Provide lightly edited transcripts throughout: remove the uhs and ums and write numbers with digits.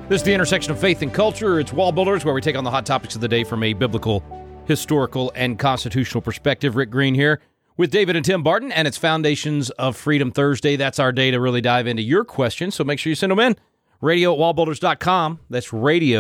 This is the intersection of faith and culture. It's Wall Builders, where we take on the hot topics of the day from a biblical, historical, and constitutional perspective. Rick Green here with David and Tim Barton, and it's Foundations of Freedom Thursday. That's our day to really dive into your questions, so make sure you send them in. radio@wallbuilders.com. That's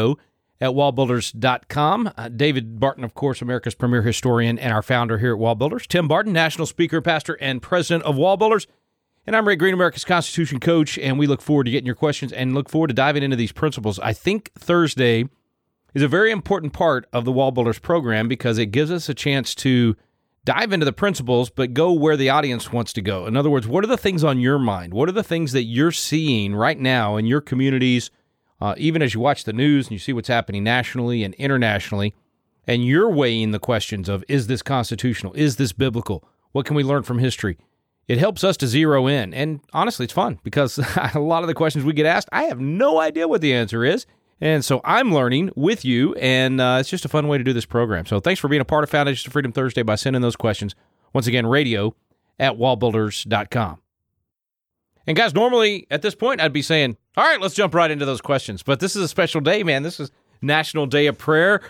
radio@wallbuilders.com. David Barton, of course, America's premier historian and our founder here at Wall Builders. Tim Barton, national speaker, pastor, and president of Wall Builders. And I'm Rick Green, America's Constitution coach, and we look forward to getting your questions and look forward to diving into these principles. I think Thursday is a very important part of the Wall Builders program because it gives us a chance to dive into the principles, but go where the audience wants to go. In other words, what are the things on your mind? What are the things that you're seeing right now in your communities, even as you watch the news and you see what's happening nationally and internationally, and you're weighing the questions of, is this constitutional? Is this biblical? What can we learn from history? It helps us to zero in, and honestly, it's fun because a lot of the questions we get asked, I have no idea what the answer is, and so I'm learning with you, and it's just a fun way to do this program. So thanks for being a part of Foundations of Freedom Thursday by sending those questions. Once again, radio@wallbuilders.com. And guys, normally at this point, I'd be saying, all right, let's jump right into those questions, but this is a special day, man. This is National Day of Prayer.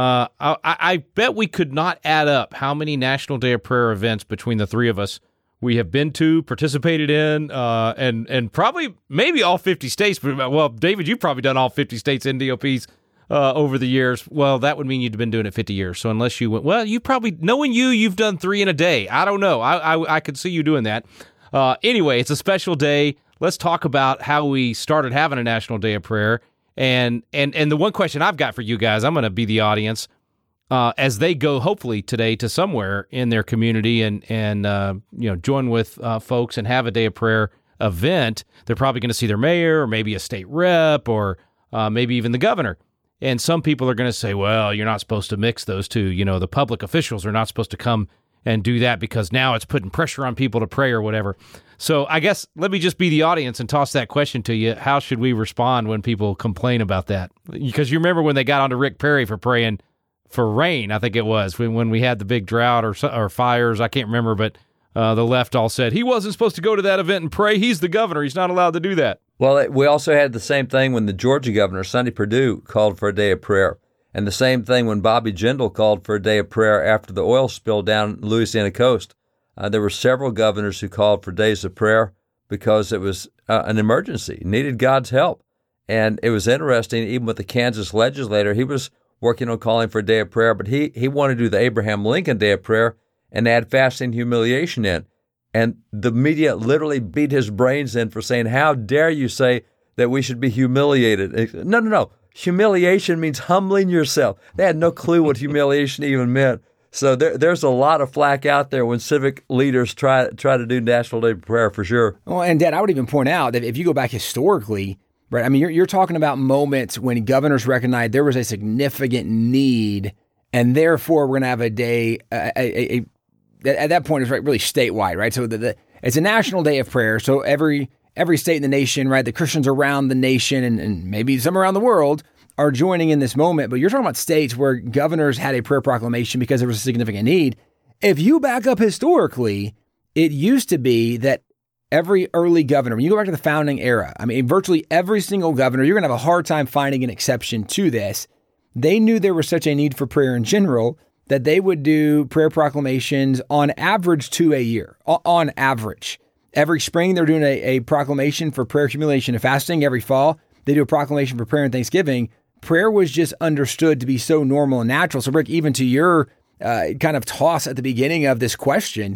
I bet we could not add up how many National Day of Prayer events between the three of us we have been to, participated in, and probably maybe all 50 states. But, well, David, you've probably done all 50 states NDOPs over the years. Well, that would mean you'd been doing it 50 years. So unless you went, well, you probably, knowing you've done 3 in a day. I don't know. I could see you doing that. Anyway, it's a special day. Let's talk about how we started having a National Day of Prayer. And the one question I've got for you guys, I'm going to be the audience, as they go, hopefully today, to somewhere in their community and join with folks and have a Day of Prayer event. They're probably going to see their mayor or maybe a state rep or maybe even the governor. And some people are going to say, well, you're not supposed to mix those two. You know, the public officials are not supposed to come and do that because now it's putting pressure on people to pray or whatever. So I guess let me just be the audience and toss that question to you. How should we respond when people complain about that? Because you remember when they got onto Rick Perry for praying for rain, I think it was, when we had the big drought or fires, I can't remember, but the left all said, he wasn't supposed to go to that event and pray. He's the governor. He's not allowed to do that. Well, we also had the same thing when the Georgia governor, Sonny Perdue, called for a day of prayer. And the same thing when Bobby Jindal called for a day of prayer after the oil spill down Louisiana coast. There were several governors who called for days of prayer because it was an emergency, needed God's help. And it was interesting, even with the Kansas legislator, he was working on calling for a day of prayer, but he wanted to do the Abraham Lincoln Day of Prayer and add fasting and humiliation in. And the media literally beat his brains in for saying, how dare you say that we should be humiliated? No. Humiliation means humbling yourself. They had no clue what humiliation even meant. So there's a lot of flack out there when civic leaders try to do National Day of Prayer for sure. Well, and Dad, I would even point out that if you go back historically, right, I mean, you're talking about moments when governors recognized there was a significant need, and therefore we're going to have a day. At that point, it's really statewide, right? So it's a national day of prayer. So every state in the nation, right, the Christians around the nation and maybe some around the world are joining in this moment. But you're talking about states where governors had a prayer proclamation because there was a significant need. If you back up historically, it used to be that every early governor, when you go back to the founding era, I mean, virtually every single governor, you're going to have a hard time finding an exception to this. They knew there was such a need for prayer in general that they would do prayer proclamations on average 2 a year, on average. Every spring, they're doing a proclamation for prayer, humiliation, and fasting. Every fall, they do a proclamation for prayer and thanksgiving. Prayer was just understood to be so normal and natural. So, Rick, even to your kind of toss at the beginning of this question,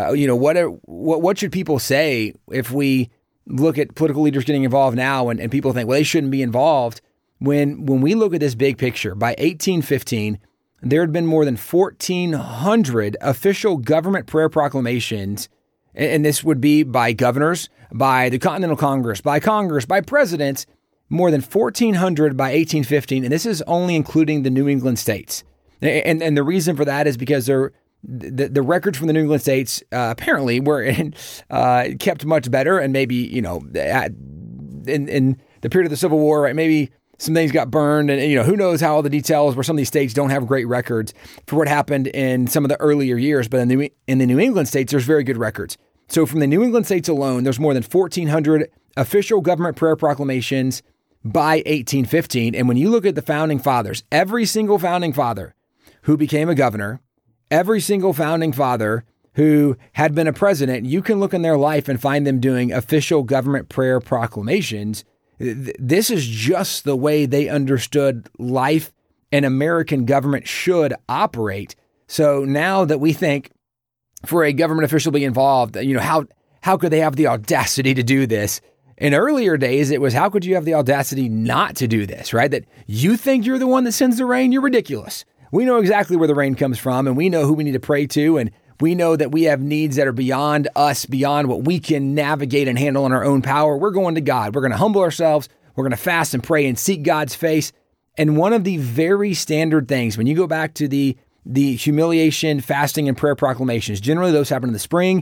what should people say if we look at political leaders getting involved now and people think, well, they shouldn't be involved? When we look at this big picture, by 1815, there had been more than 1,400 official government prayer proclamations, and this would be by governors, by the Continental Congress, by presidents, more than 1,400 by 1815, and this is only including the New England states. And the reason for that is because the records from the New England states apparently were kept much better, and maybe in the period of the Civil War, right, maybe some things got burned, and who knows how all the details where some of these states don't have great records for what happened in some of the earlier years. But in the New England states, there's very good records. So from the New England states alone, there's more than 1,400 official government prayer proclamations by 1815. And when you look at the founding fathers, every single founding father who became a governor, every single founding father who had been a president, you can look in their life and find them doing official government prayer proclamations. This is just the way they understood life and American government should operate. So now that we think for a government official to be involved, how could they have the audacity to do this? In earlier days, it was, how could you have the audacity not to do this, right? That you think you're the one that sends the rain? You're ridiculous. We know exactly where the rain comes from, and we know who we need to pray to, and we know that we have needs that are beyond us, beyond what we can navigate and handle in our own power. We're going to God. We're going to humble ourselves. We're going to fast and pray and seek God's face. And one of the very standard things, when you go back to the humiliation, fasting, and prayer proclamations, generally those happen in the spring,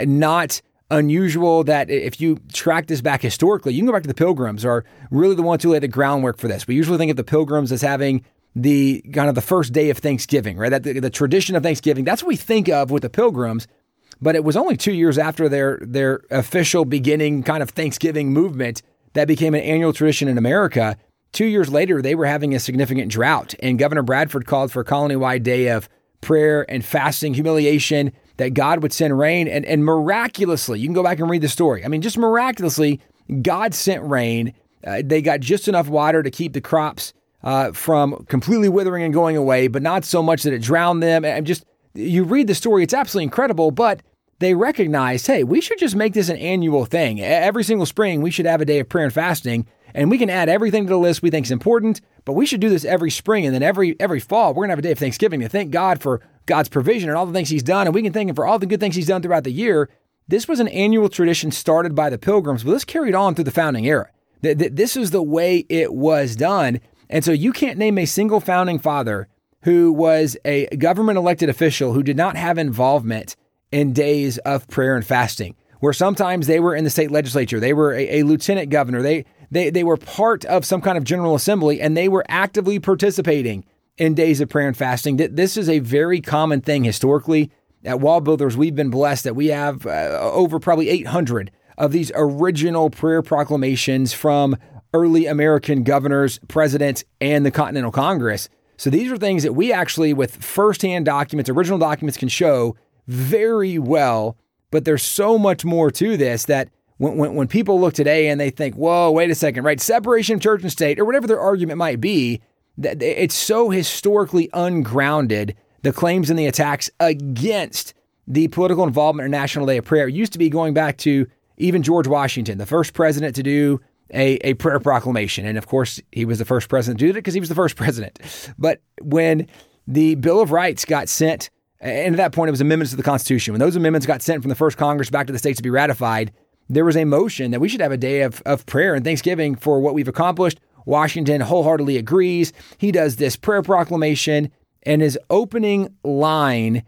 not unusual that if you track this back historically, you can go back to the Pilgrims are really the ones who laid the groundwork for this. We usually think of the Pilgrims as having the kind of the first day of Thanksgiving, right? That the tradition of Thanksgiving, that's what we think of with the Pilgrims. But it was only 2 years after their official beginning kind of Thanksgiving movement that became an annual tradition in America. 2 years later, they were having a significant drought, and Governor Bradford called for a colony-wide day of prayer and fasting, humiliation, that God would send rain. And miraculously, you can go back and read the story. I mean, just miraculously, God sent rain. They got just enough water to keep the crops from completely withering and going away, but not so much that it drowned them. And just, you read the story, it's absolutely incredible, but they recognized, hey, we should just make this an annual thing. Every single spring, we should have a day of prayer and fasting, and we can add everything to the list we think is important, but we should do this every spring, and then every fall, we're going to have a day of Thanksgiving to thank God for God's provision and all the things he's done, and we can thank him for all the good things he's done throughout the year. This was an annual tradition started by the Pilgrims, but this carried on through the founding era. This is the way it was done, and so you can't name a single founding father who was a government elected official who did not have involvement in days of prayer and fasting, where sometimes they were in the state legislature, they were a lieutenant governor, they were part of some kind of general assembly, and they were actively participating in days of prayer and fasting. This is a very common thing historically. At Wall Builders, we've been blessed that we have over probably 800 of these original prayer proclamations from early American governors, presidents, and the Continental Congress. So these are things that we actually, with firsthand documents, original documents, can show very well. But there's so much more to this that when people look today and they think, whoa, wait a second, right? Separation of church and state, or whatever their argument might be, that it's so historically ungrounded, the claims and the attacks against the political involvement in National Day of Prayer. It used to be going back to even George Washington, the first president to do a prayer proclamation. And of course, he was the first president to do it because he was the first president. But when the Bill of Rights got sent, and at that point it was amendments to the Constitution, when those amendments got sent from the first Congress back to the states to be ratified, there was a motion that we should have a day of prayer and thanksgiving for what we've accomplished. Washington wholeheartedly agrees. He does this prayer proclamation, and his opening line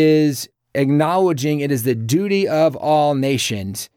is acknowledging it is the duty of all nations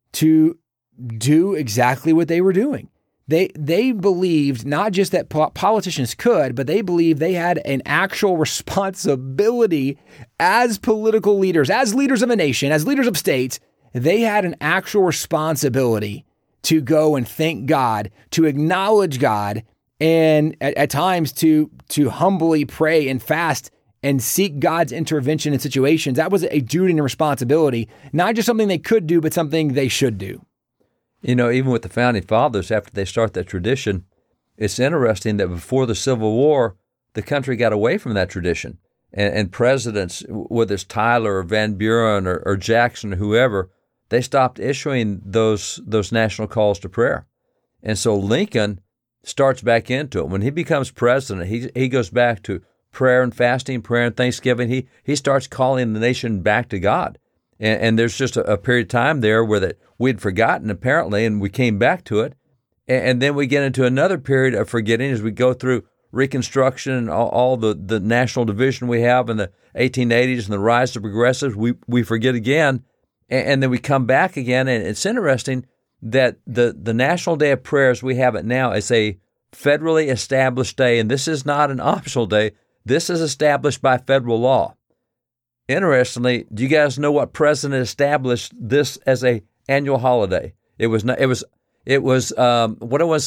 to do exactly what they were doing. They believed not just that politicians could, but they believed they had an actual responsibility as political leaders, as leaders of a nation, as leaders of states. They had an actual responsibility to go and thank God, to acknowledge God, and at times to humbly pray and fast and seek God's intervention in situations. That was a duty and a responsibility, not just something they could do, but something they should do. You know, even with the Founding Fathers, after they start that tradition, it's interesting that before the Civil War, the country got away from that tradition. And presidents, whether it's Tyler or Van Buren or Jackson or whoever, they stopped issuing those national calls to prayer. And so Lincoln starts back into it. When he becomes president, he goes back to prayer and fasting, prayer and thanksgiving. He starts calling the nation back to God. And there's just a period of time there where that we'd forgotten, apparently, and we came back to it. And then we get into another period of forgetting as we go through Reconstruction and all the national division we have in the 1880s and the rise of progressives. We forget again, and then we come back again. And it's interesting that the National Day of Prayers, we have it now as a federally established day, and this is not an optional day. This is established by federal law. Interestingly, do you guys know what president established this as a annual holiday? It was what do I want to say?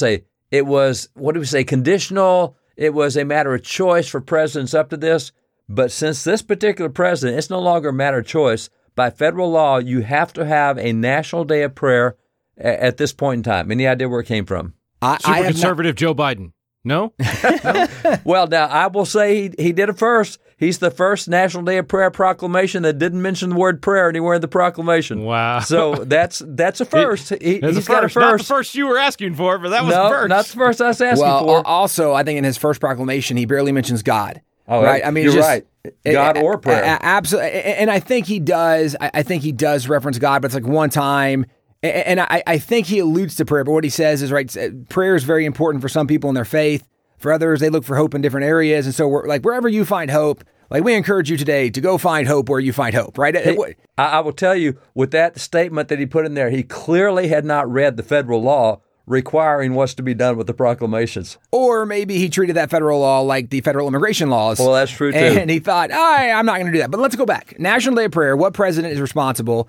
It was, what do we say, conditional. It was a matter of choice for presidents up to this. But since this particular president, it's no longer a matter of choice. By federal law, you have to have a national day of prayer at this point in time. Any idea where it came from? Super conservative Joe Biden. No? Well, now, I will say he did it first. He's the first National Day of Prayer proclamation that didn't mention the word prayer anywhere in the proclamation. Wow. So that's a first. He's got a first. Not the first you were asking for, but that was the first. Not the first I was asking for. Well, also, I think in his first proclamation, he barely mentions God. Oh, right? I mean, you're right. God or prayer. Absolutely. And I think he does. I think he does reference God, but it's like one time. And I think he alludes to prayer, but what he says is, right, prayer is very important for some people in their faith. For others, they look for hope in different areas. And so we're like, wherever you find hope, like we encourage you today to go find hope where you find hope, right? I will tell you, with that statement that he put in there, he clearly had not read the federal law requiring what's to be done with the proclamations. Or maybe he treated that federal law like the federal immigration laws. Well, that's true, too. And he thought, I'm not going to do that. But let's go back. National Day of Prayer, what president is responsible?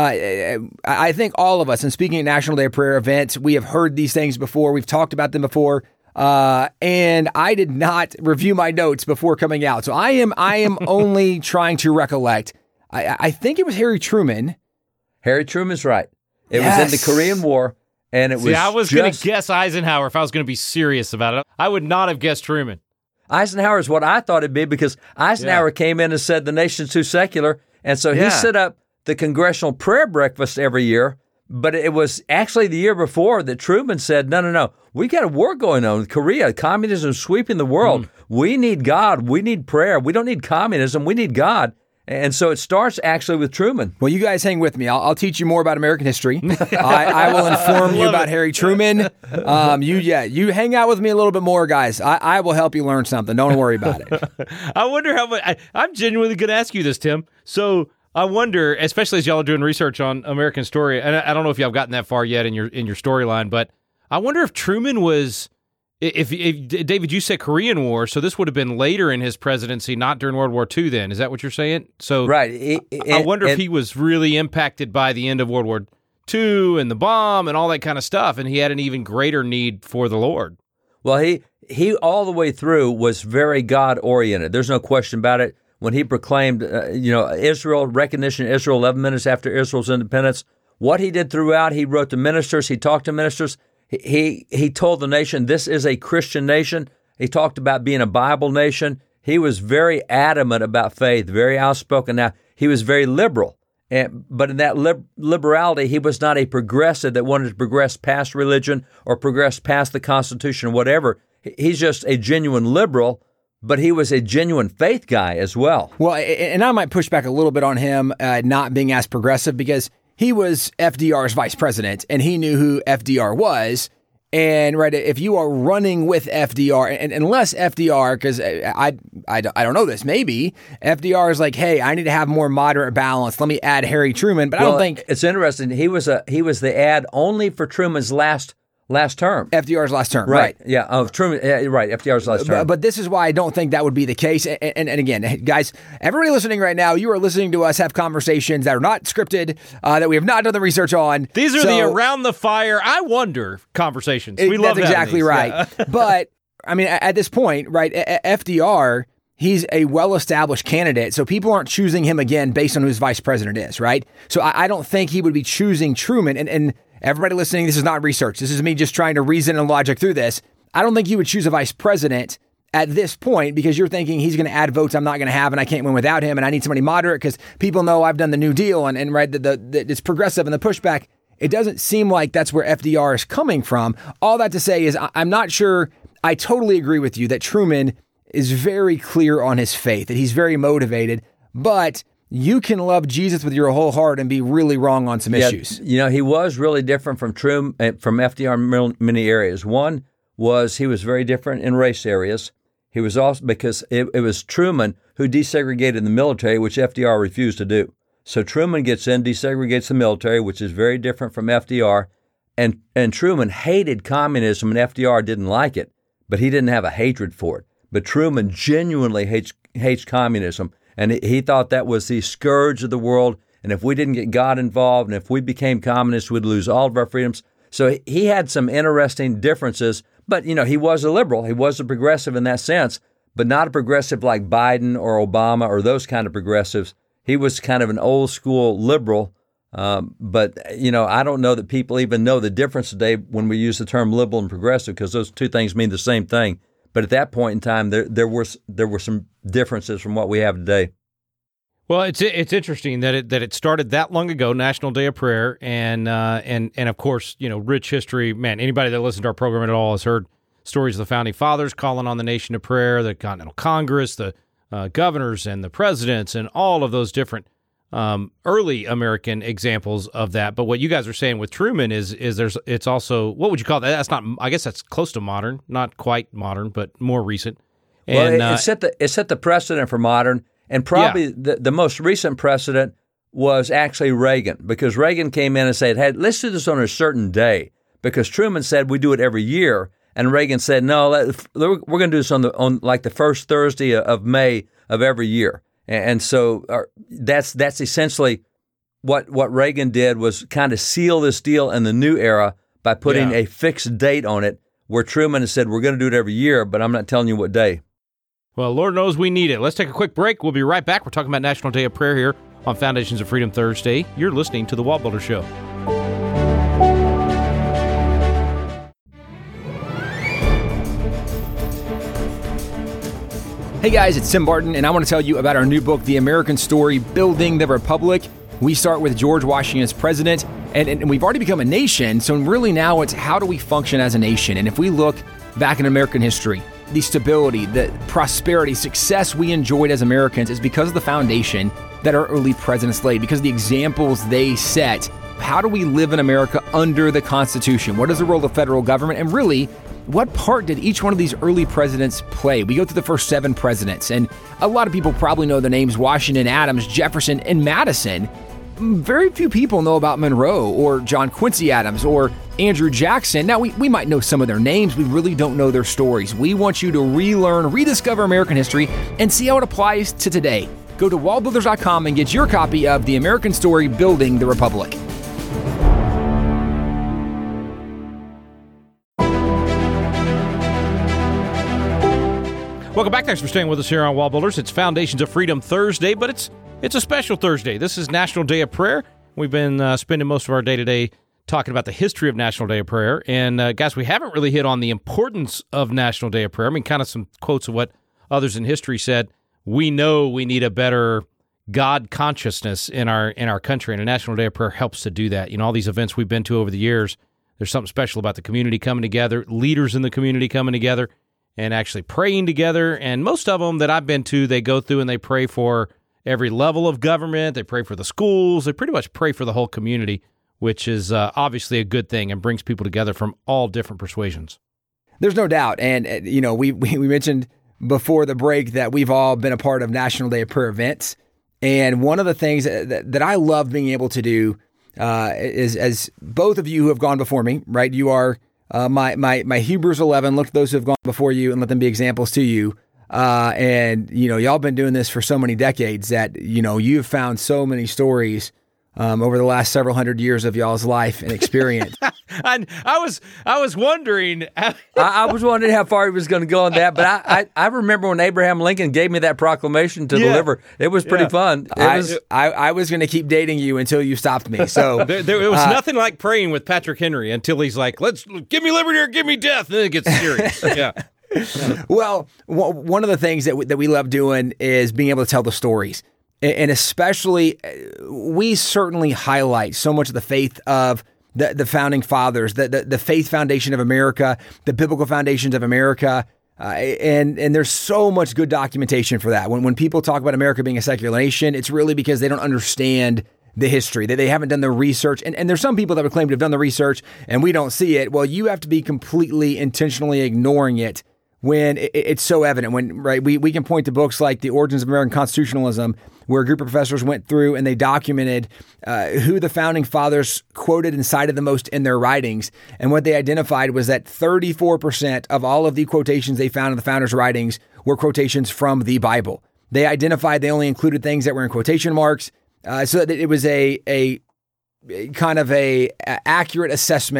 I think all of us, and speaking at National Day of Prayer events, we have heard these things before. We've talked about them before. And I did not review my notes before coming out. So I am only trying to recollect. I think it was Harry Truman. Harry Truman's right. It was in the Korean War, and it was I was going to guess Eisenhower if I was going to be serious about it. I would not have guessed Truman. Eisenhower is what I thought it'd be, because Eisenhower came in and said the nation's too secular, and so he set up the Congressional Prayer Breakfast every year. But it was actually the year before that Truman said, no, we got a war going on with Korea. Communism is sweeping the world. We need God. We need prayer. We don't need communism. We need God. And so it starts actually with Truman. Well, you guys hang with me. I'll teach you more about American history. I will inform you about Harry Truman. You hang out with me a little bit more, guys. I will help you learn something. Don't worry about it. I wonder how much. I'm genuinely going to ask you this, Tim. So I wonder, especially as y'all are doing research on American story, and I don't know if y'all have gotten that far yet in your storyline, but I wonder if Truman was, if David, you said Korean War, so this would have been later in his presidency, not during World War II then. Is that what you're saying? So right. I wonder if he was really impacted by the end of World War II and the bomb and all that kind of stuff, and he had an even greater need for the Lord. Well, he all the way through was very God-oriented. There's no question about it. When he proclaimed, Israel, recognition of Israel 11 minutes after Israel's independence, what he did throughout, he wrote to ministers, he talked to ministers, he told the nation, this is a Christian nation. He talked about being a Bible nation. He was very adamant about faith, very outspoken. Now, he was very liberal, but in that liberality, he was not a progressive that wanted to progress past religion or progress past the Constitution or whatever. He's just a genuine liberal. But he was a genuine faith guy as well. Well, and I might push back a little bit on him not being as progressive, because he was FDR's vice president and he knew who FDR was. And right, if you are running with FDR, and unless FDR, because I don't know this, maybe FDR is like, hey, I need to have more moderate balance. Let me add Harry Truman. But I don't think it's interesting. He was the ad only for Truman's last term. FDR's last term, right? Yeah, of Truman. Right, FDR's last term. But this is why I don't think that would be the case. And again, guys, everybody listening right now, you are listening to us have conversations that are not scripted, that we have not done the research on. These are the around the fire, I wonder conversations. We love that's exactly right. Yeah. But I mean, at this point, right, FDR, he's a well-established candidate, so people aren't choosing him again based on who his vice president is, right? So I don't think he would be choosing Truman. And everybody listening, this is not research. This is me just trying to reason and logic through this. I don't think you would choose a vice president at this point because you're thinking he's going to add votes I'm not going to have and I can't win without him and I need somebody moderate because people know I've done the New Deal and right, it's progressive and the pushback. It doesn't seem like that's where FDR is coming from. All that to say is I'm not sure. I totally agree with you that Truman is very clear on his faith, that he's very motivated, but you can love Jesus with your whole heart and be really wrong on some issues. You know, he was really different from FDR in many areas. One was he was very different in race areas. He was also, because it was Truman who desegregated the military, which FDR refused to do. So Truman gets in, desegregates the military, which is very different from FDR. And Truman hated communism, and FDR didn't like it, but he didn't have a hatred for it. But Truman genuinely hates communism. And he thought that was the scourge of the world. And if we didn't get God involved and if we became communists, we'd lose all of our freedoms. So he had some interesting differences, But, he was a liberal. He was a progressive in that sense, but not a progressive like Biden or Obama or those kind of progressives. He was kind of an old school liberal. But, I don't know that people even know the difference today when we use the term liberal and progressive, because those two things mean the same thing. But at that point in time, there were some differences from what we have today. Well, it's interesting that it started that long ago, National Day of Prayer, and of course, rich history. Man, anybody that listened to our program at all has heard stories of the Founding Fathers calling on the nation to prayer, the Continental Congress, the governors and the presidents, and all of those different early American examples of that. But what you guys are saying with Truman is it's also, what would you call that? That's not, I guess that's close to modern, not quite modern, but more recent. And, well, it set the precedent for modern. And probably the most recent precedent was actually Reagan, because Reagan came in and said, hey, let's do this on a certain day, because Truman said we do it every year. And Reagan said, no, we're going to do this on like the first Thursday of May of every year. And so that's essentially what Reagan did, was kind of seal this deal in the new era by putting a fixed date on it, where Truman has said, we're going to do it every year, but I'm not telling you what day. Well, Lord knows we need it. Let's take a quick break. We'll be right back. We're talking about National Day of Prayer here on Foundations of Freedom Thursday. You're listening to The Wall Builder Show. Hey guys, it's Tim Barton, and I want to tell you about our new book, The American Story, Building the Republic. We start with George Washington as president, and we've already become a nation, so really now it's how do we function as a nation? And if we look back in American history, the stability, the prosperity, success we enjoyed as Americans is because of the foundation that our early presidents laid, because of the examples they set. How do we live in America under the Constitution? What is the role of the federal government? And really, what part did each one of these early presidents play? We go through the first 7 presidents, and a lot of people probably know the names Washington, Adams, Jefferson, and Madison. Very few people know about Monroe or John Quincy Adams or Andrew Jackson. Now, we might know some of their names. We really don't know their stories. We want you to relearn, rediscover American history, and see how it applies to today. Go to wallbuilders.com and get your copy of The American Story, Building the Republic. Welcome back. Thanks for staying with us here on Wall Builders. It's Foundations of Freedom Thursday, but it's a special Thursday. This is National Day of Prayer. We've been spending most of our day today talking about the history of National Day of Prayer. And guys, we haven't really hit on the importance of National Day of Prayer. I mean, kind of some quotes of what others in history said. We know we need a better God consciousness in our country, and a National Day of Prayer helps to do that. All these events we've been to over the years, there's something special about the community coming together, leaders in the community coming together, and actually praying together. And most of them that I've been to, they go through and they pray for every level of government. They pray for the schools. They pretty much pray for the whole community, which is obviously a good thing and brings people together from all different persuasions. There's no doubt. And, we mentioned before the break that we've all been a part of National Day of Prayer events. And one of the things that I love being able to do is, as both of you who have gone before me, right? You are my Hebrews 11. Look at those who have gone before you and let them be examples to you. And y'all been doing this for so many decades that, you've found so many stories over the last several hundred years of y'all's life and experience. And I was wondering. I was wondering how far he was going to go on that, but I remember when Abraham Lincoln gave me that proclamation to deliver. It was pretty fun. I was going to keep dating you until you stopped me. So there was nothing like praying with Patrick Henry until he's like, "Let's give me liberty or give me death." And then it gets serious. Yeah. Well, one of the things that we love doing is being able to tell the stories. And especially, we certainly highlight so much of the faith of the founding fathers, the faith foundation of America, the biblical foundations of America. And there's so much good documentation for that. When people talk about America being a secular nation, it's really because they don't understand the history, that they haven't done the research. And there's some people that would claim to have done the research and we don't see it. Well, you have to be completely intentionally ignoring it when it's so evident. When we can point to books like The Origins of American Constitutionalism, where a group of professors went through and they documented who the founding fathers quoted and cited the most in their writings. And what they identified was that 34% of all of the quotations they found in the founders' writings were quotations from the Bible. They identified they only included things that were in quotation marks, so that it was a kind of a accurate assessment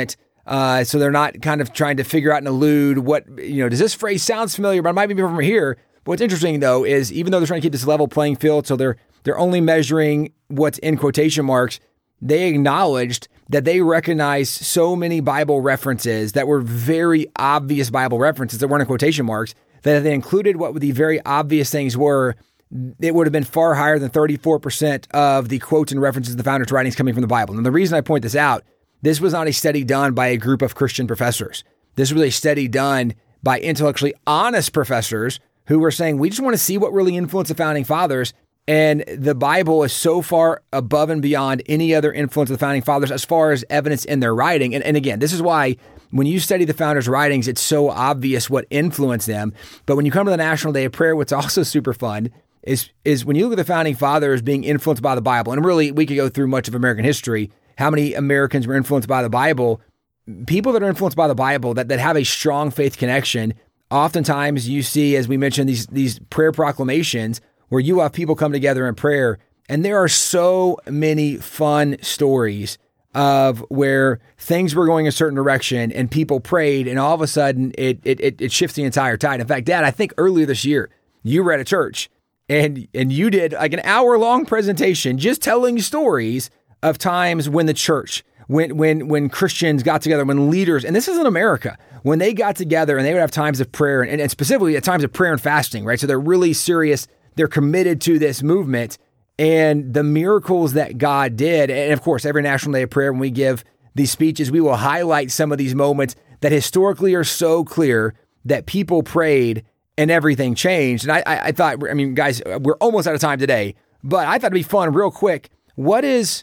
So they're not kind of trying to figure out and elude what, does this phrase sounds familiar, but it might be from here. But what's interesting, though, is even though they're trying to keep this level playing field, so they're only measuring what's in quotation marks, they acknowledged that they recognized so many Bible references that were very obvious Bible references that weren't in quotation marks, that if they included what the very obvious things were, it would have been far higher than 34% of the quotes and references of the founders' writings coming from the Bible. And the reason I point this out, this was not a study done by a group of Christian professors. This was a study done by intellectually honest professors who were saying, we just want to see what really influenced the founding fathers. And the Bible is so far above and beyond any other influence of the founding fathers as far as evidence in their writing. And again, this is why when you study the founders' writings, it's so obvious what influenced them. But when you come to the National Day of Prayer, what's also super fun is when you look at the founding fathers being influenced by the Bible, and really we could go through much of American history, how many Americans were influenced by the Bible. People that are influenced by the Bible that have a strong faith connection, oftentimes you see, as we mentioned, these prayer proclamations where you have people come together in prayer. And there are so many fun stories of where things were going a certain direction and people prayed, and all of a sudden it shifts the entire tide. In fact, Dad, I think earlier this year you were at a church and you did like an hour-long presentation just telling stories of times when the church, when Christians got together, when leaders, and this is in America, when they got together and they would have times of prayer and specifically at times of prayer and fasting, right? So they're really serious. They're committed to this movement and the miracles that God did. And of course, every National Day of Prayer, when we give these speeches, we will highlight some of these moments that historically are so clear that people prayed and everything changed. And I thought, guys, we're almost out of time today, but I thought it'd be fun real quick. What is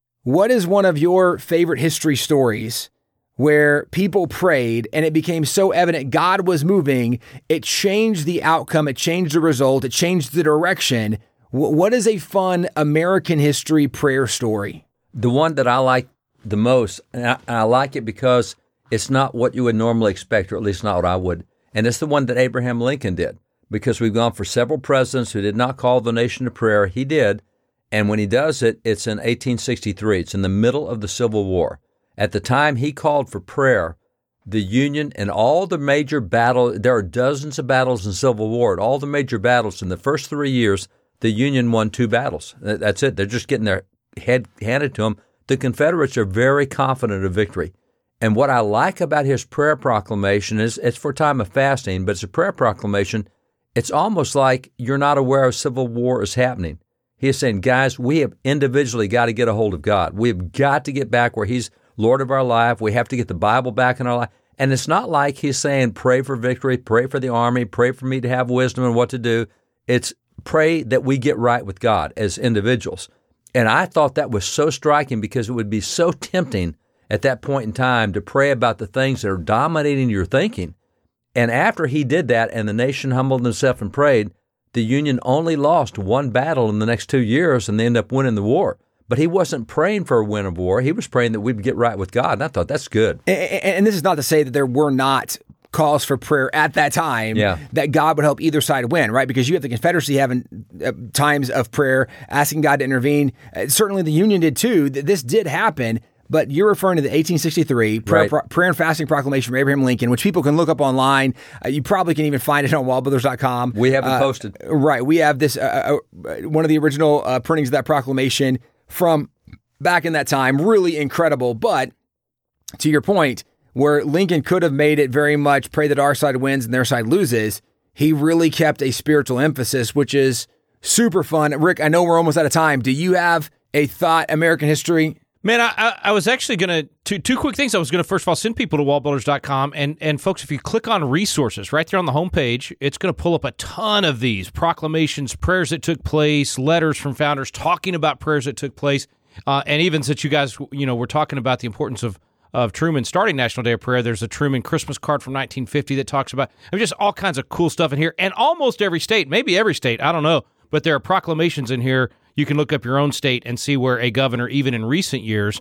one of your favorite history stories where people prayed and it became so evident God was moving, it changed the outcome, it changed the result, it changed the direction? What is a fun American history prayer story? The one that I like the most, and I like it because it's not what you would normally expect, or at least not what I would. And it's the one that Abraham Lincoln did, because we've gone for several presidents who did not call the nation to prayer. He did. And when he does it, it's in 1863. It's in the middle of the Civil War. At the time he called for prayer, the Union and all the major battles, there are dozens of battles in Civil War, and all the major battles in the first 3 years, the Union won 2 battles. That's it. They're just getting their head handed to them. The Confederates are very confident of victory. And what I like about his prayer proclamation is it's for a time of fasting, but it's a prayer proclamation. It's almost like you're not aware of civil war is happening. He is saying, guys, we have individually got to get a hold of God. We've got to get back where he's Lord of our life. We have to get the Bible back in our life. And it's not like he's saying, pray for victory, pray for the army, pray for me to have wisdom and what to do. It's pray that we get right with God as individuals. And I thought that was so striking because it would be so tempting at that point in time to pray about the things that are dominating your thinking. And after he did that and the nation humbled themselves and prayed, the Union only lost 1 battle in the next 2 years and they ended up winning the war. But he wasn't praying for a win of war. He was praying that we'd get right with God. And I thought, that's good. And this is not to say that there were not calls for prayer at that time that God would help either side win, right? Because you have the Confederacy having times of prayer, asking God to intervene. Certainly the Union did too. This did happen. But you're referring to the 1863 prayer and fasting proclamation from Abraham Lincoln, which people can look up online. You probably can even find it on wallbuilders.com. We have it posted. Right. We have this, one of the original printings of that proclamation from back in that time. Really incredible. But to your point, where Lincoln could have made it very much pray that our side wins and their side loses, he really kept a spiritual emphasis, which is super fun. Rick, I know we're almost out of time. Do you have a thought, American history? Man, I was actually going to, two quick things. I was going to first of all send people to wallbuilders.com. And folks, if you click on resources right there on the homepage, it's going to pull up a ton of these proclamations, prayers that took place, letters from founders talking about prayers that took place. And even since you guys, were talking about the importance of Truman starting National Day of Prayer, there's a Truman Christmas card from 1950 that talks about, just all kinds of cool stuff in here. And almost every state, maybe every state, I don't know, but there are proclamations in here. You can look up your own state and see where a governor, even in recent years,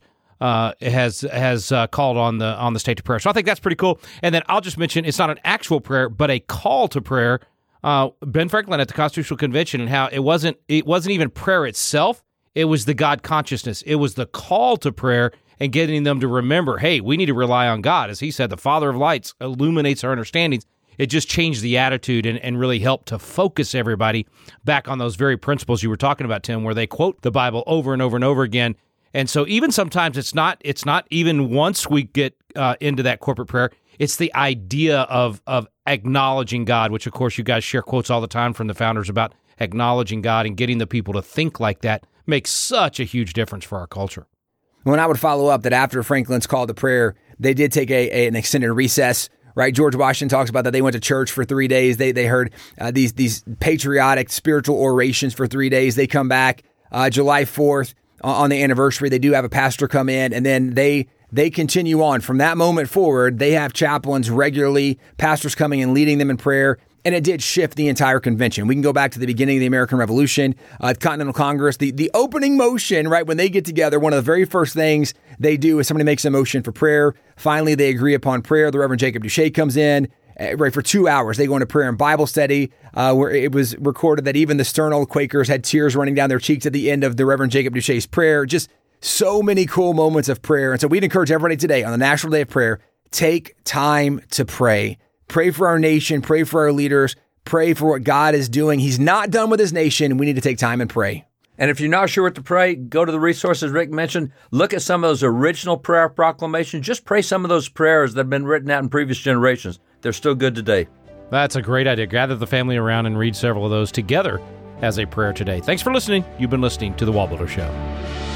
has called on the state to prayer. So I think that's pretty cool. And then I'll just mention it's not an actual prayer, but a call to prayer. Ben Franklin at the Constitutional Convention, and how it wasn't even prayer itself. It was the God consciousness. It was the call to prayer, and getting them to remember, hey, we need to rely on God. As he said, the Father of lights illuminates our understandings. It just changed the attitude and really helped to focus everybody back on those very principles you were talking about, Tim, where they quote the Bible over and over and over again. And so even sometimes it's not even once we get into that corporate prayer, it's the idea of acknowledging God, which, of course, you guys share quotes all the time from the founders about acknowledging God and getting the people to think like that makes such a huge difference for our culture. When I would follow up that after Franklin's call to prayer, they did take an extended recess, right? George Washington talks about that. They went to church for 3 days. They heard these patriotic spiritual orations for 3 days. They come back July 4th on the anniversary. They do have a pastor come in, and then they continue on. From that moment forward, they have chaplains regularly, pastors coming and leading them in prayer. And it did shift the entire convention. We can go back to the beginning of the American Revolution, Continental Congress, the opening motion, right? When they get together, one of the very first things they do is somebody makes a motion for prayer. Finally, they agree upon prayer. The Reverend Jacob Duché comes in, right, for 2 hours. They go into prayer and Bible study, where it was recorded that even the stern old Quakers had tears running down their cheeks at the end of the Reverend Jacob Duché's prayer. Just so many cool moments of prayer. And so we'd encourage everybody today on the National Day of Prayer, take time to pray. Pray for our nation, pray for our leaders, pray for what God is doing. He's not done with his nation. We need to take time and pray. And if you're not sure what to pray, go to the resources Rick mentioned. Look at some of those original prayer proclamations. Just pray some of those prayers that have been written out in previous generations. They're still good today. That's a great idea. Gather the family around and read several of those together as a prayer today. Thanks for listening. You've been listening to The Wall Builder Show.